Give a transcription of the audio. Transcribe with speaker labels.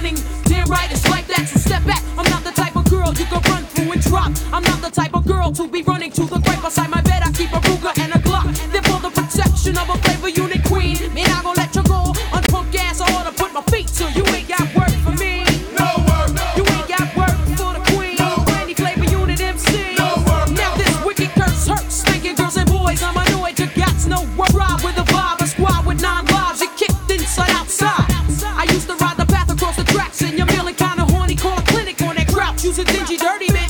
Speaker 1: running. Damn right, it's like that, so step back. I'm not the type of girl you can run through and drop. I'm not the type of girl to be running to the grave. Beside my bed, I keep a Ruger and a Glock. They're for the protection of a flavor unit queen. Me not gonna let you go on punk ass. I ought to put my feet to you. Ain't got work for me.
Speaker 2: No work, no
Speaker 1: You ain't got work for the queen.
Speaker 2: No.
Speaker 1: Any flavor unit MC.
Speaker 2: No work, no.
Speaker 1: Now this wicked curse hurts. Spanking girls and boys. I'm annoyed. You got no work. Ride with a vibe, a squad with 9 lives. You kicked inside outside. I used to ride the path across the tracks, and you're feeling kinda horny. Call a clinic on that grouch. Use a dingy, dirty man.